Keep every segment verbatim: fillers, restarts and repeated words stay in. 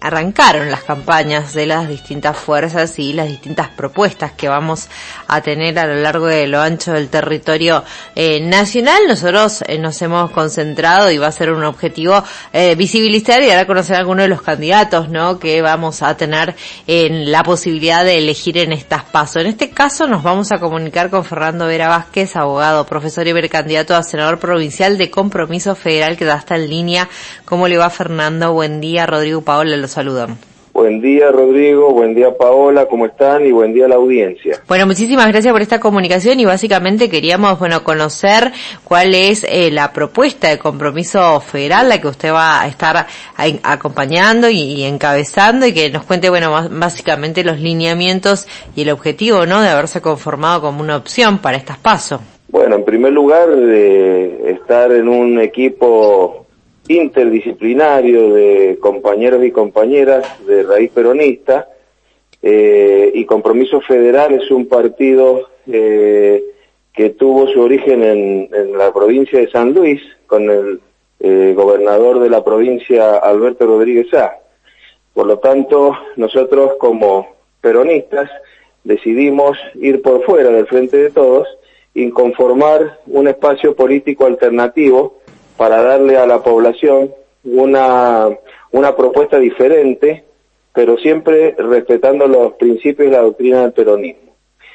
arrancaron las campañas de las distintas fuerzas y las distintas propuestas que vamos a tener a lo largo de lo ancho del territorio eh, nacional. Nosotros eh, nos hemos concentrado y va a ser un objetivo eh, visibilizar y dar a conocer a algunos de los candidatos, ¿no?, que vamos a tener en la posibilidad de elegir en estas PASO. En este caso nos vamos a comunicar con Fernando Vera Vázquez, abogado, profesor y precandidato a senador provincial de Compromiso Federal, que ya está en línea. ¿Cómo le va, Fernando? Buen día. Rodrigo y Paola los saludan. Buen día, Rodrigo, buen día, Paola, ¿cómo están? Y buen día a la audiencia. Bueno, muchísimas gracias por esta comunicación y básicamente queríamos, bueno, conocer cuál es eh, la propuesta de Compromiso Federal, la que usted va a estar a, acompañando y, y encabezando, y que nos cuente, bueno, más, básicamente los lineamientos y el objetivo, ¿no?, de haberse conformado como una opción para estas PASO. Bueno, en primer lugar, de estar en un equipo interdisciplinario de compañeros y compañeras de raíz peronista, eh, y Compromiso Federal es un partido eh, que tuvo su origen en, en la provincia de San Luis, con el eh, gobernador de la provincia, Alberto Rodríguez Sá. Por lo tanto, nosotros como peronistas decidimos ir por fuera del Frente de Todos y conformar un espacio político alternativo para darle a la población una, una propuesta diferente, pero siempre respetando los principios y la doctrina del peronismo.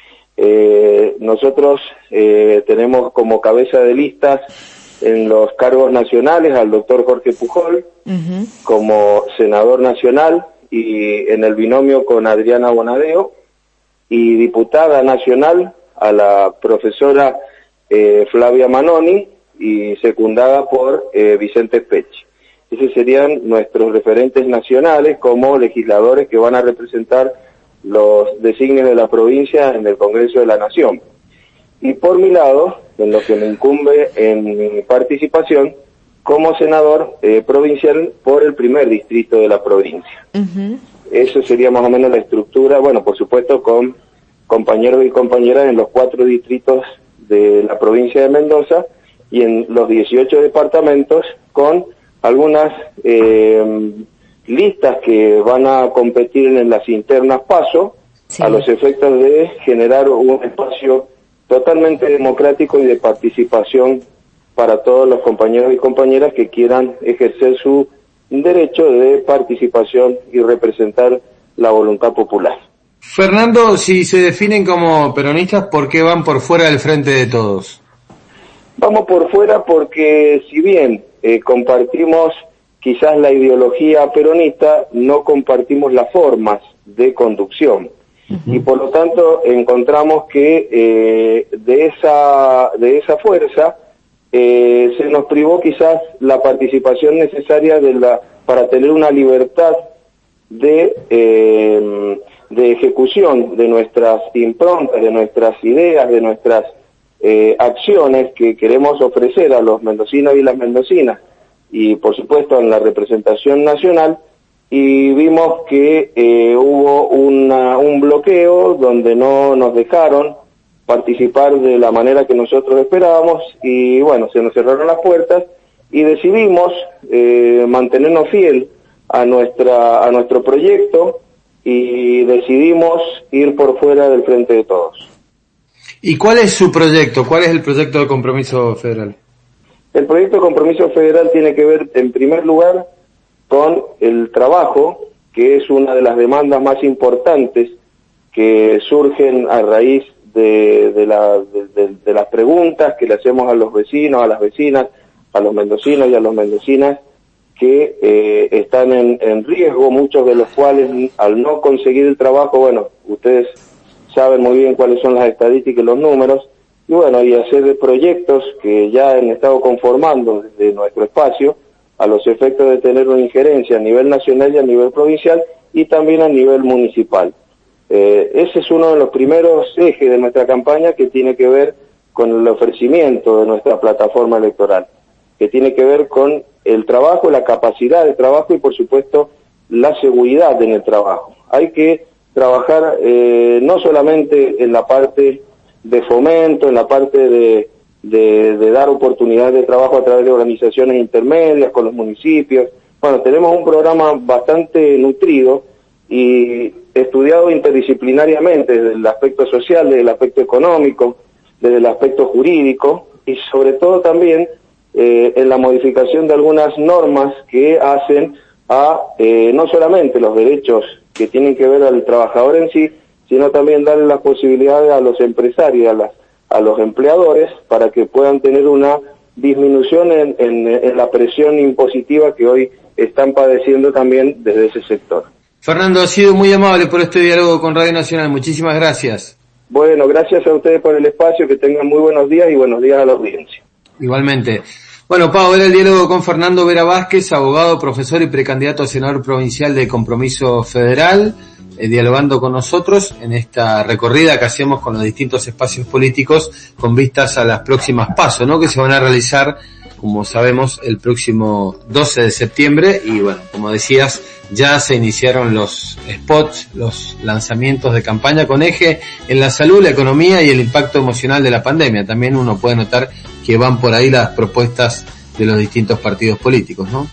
Eh, nosotros eh, tenemos como cabeza de listas en los cargos nacionales al doctor Jorge Pujol, uh-huh, como senador nacional, y en el binomio con Adriana Bonadeo, y diputada nacional a la profesora eh, Flavia Manoni, y secundada por eh, Vicente Peche. Esos serían nuestros referentes nacionales como legisladores que van a representar los designios de la provincia en el Congreso de la Nación. Y por mi lado, en lo que me incumbe en mi participación como senador eh, provincial por el primer distrito de la provincia. Uh-huh. Eso sería más o menos la estructura, bueno, por supuesto con compañeros y compañeras en los cuatro distritos de la provincia de Mendoza, y en los dieciocho departamentos, con algunas eh, listas que van a competir en las internas PASO, sí, a los efectos de generar un espacio totalmente democrático y de participación para todos los compañeros y compañeras que quieran ejercer su derecho de participación y representar la voluntad popular. Fernando, si se definen como peronistas, ¿por qué van por fuera del Frente de Todos? Vamos por fuera porque si bien eh, compartimos quizás la ideología peronista, no compartimos las formas de conducción. Uh-huh. Y por lo tanto encontramos que eh, de esa de esa fuerza eh, se nos privó quizás la participación necesaria de la para tener una libertad de eh, de ejecución de nuestras improntas, de nuestras ideas, de nuestras Eh, acciones que queremos ofrecer a los mendocinos y las mendocinas, y por supuesto en la representación nacional, y vimos que eh, hubo una, un bloqueo donde no nos dejaron participar de la manera que nosotros esperábamos, y bueno, se nos cerraron las puertas, y decidimos eh, mantenernos fiel a nuestra a nuestro proyecto, y decidimos ir por fuera del Frente de Todos. ¿Y cuál es su proyecto? ¿Cuál es el proyecto de Compromiso Federal? El proyecto de Compromiso Federal tiene que ver, en primer lugar, con el trabajo, que es una de las demandas más importantes que surgen a raíz de, de, la, de, de, de las preguntas que le hacemos a los vecinos, a las vecinas, a los mendocinos y a las mendocinas, que eh, están en, en riesgo, muchos de los cuales al no conseguir el trabajo, bueno, ustedes saben muy bien cuáles son las estadísticas y los números, y bueno, y hacer proyectos que ya han estado conformando desde nuestro espacio a los efectos de tener una injerencia a nivel nacional y a nivel provincial y también a nivel municipal. Eh, ese es uno de los primeros ejes de nuestra campaña, que tiene que ver con el ofrecimiento de nuestra plataforma electoral, que tiene que ver con el trabajo, la capacidad de trabajo y por supuesto la seguridad en el trabajo. Hay que trabajar eh, no solamente en la parte de fomento, en la parte de, de, de dar oportunidades de trabajo a través de organizaciones intermedias con los municipios, Bueno, tenemos un programa bastante nutrido y estudiado interdisciplinariamente desde el aspecto social, desde el aspecto económico, desde el aspecto jurídico y sobre todo también eh, en la modificación de algunas normas que hacen a eh, no solamente los derechos que tienen que ver al trabajador en sí, sino también darle las posibilidades a los empresarios, a, las, a los empleadores, para que puedan tener una disminución en, en, en la presión impositiva que hoy están padeciendo también desde ese sector. Fernando, ha sido muy amable por este diálogo con Radio Nacional. Muchísimas gracias. Bueno, gracias a ustedes por el espacio, que tengan muy buenos días y buenos días a la audiencia. Igualmente. Bueno, Pau, era el diálogo con Fernando Vera Vázquez, abogado, profesor y precandidato a senador provincial de Compromiso Federal, eh, dialogando con nosotros en esta recorrida que hacemos con los distintos espacios políticos con vistas a las próximas PASO, ¿no? Que se van a realizar, como sabemos, el próximo doce de septiembre y bueno, como decías, ya se iniciaron los spots, los lanzamientos de campaña con eje en la salud, la economía y el impacto emocional de la pandemia. También uno puede notar que van por ahí las propuestas de los distintos partidos políticos, ¿no?